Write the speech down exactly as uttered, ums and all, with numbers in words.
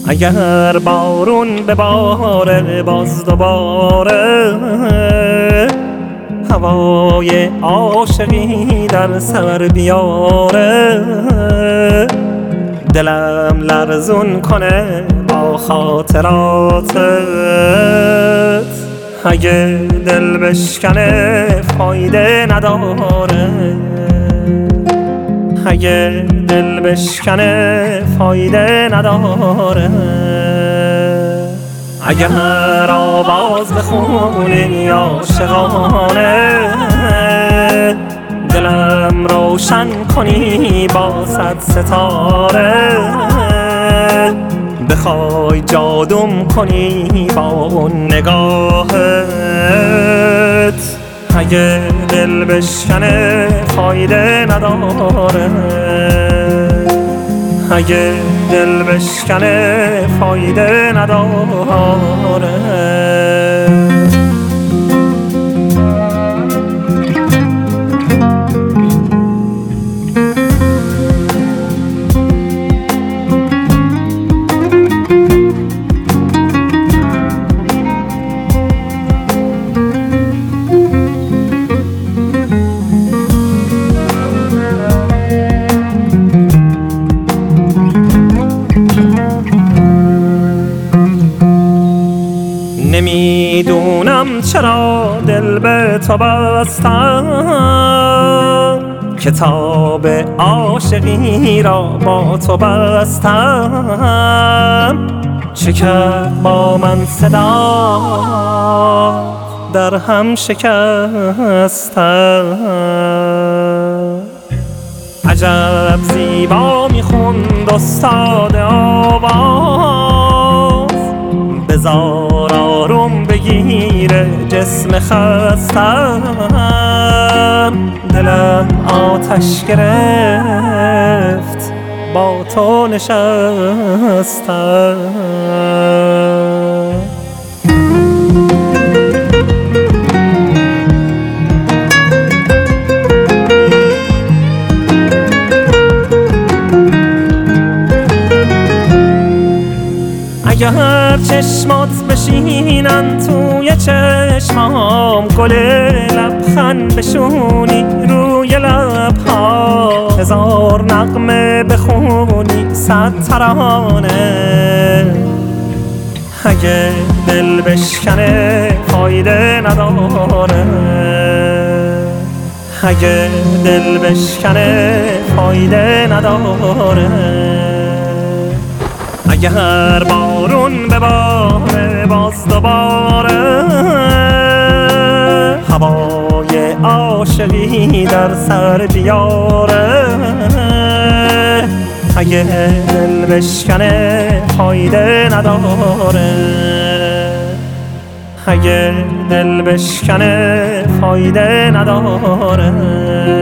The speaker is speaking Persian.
اگر بارون به باره باز دوباره هوای عاشقی در سر بیاره، دلم لرزون کنه با خاطراتت. اگه دل بشکنه فایده نداره، اگه دل بشکنه فایده نداره. اگر آواز بخونی عاشقانه، دلم روشن کنی با صد ستاره. بخوای جادوم کنی با اون نگاهت، اگه دل بشکنه فایده نداره، اگه دل بشکنه فایده نداره. نمیدونم چرا دل به تو بستم، کتاب عاشقی را با تو بستم. چه کرد با من صدا در هم شکستم. عجب زیبا میخوند استاد آواز، بذار آروم بگیره جسم خستم. دلم آتش گرفت با تو نشستم. اگر چشمات بشینن توی چشمام، گل لبخند بشونی روی لبها، هزار نغمه بخونی صد ترانه. اگه دل بشکنه فایده نداره، اگه دل بشکنه فایده نداره. اگر بارون به باره باز دوباره هوای عاشقی در سر بیاره، اگه دل بشکنه فایده نداره، اگه دل بشکنه فایده نداره.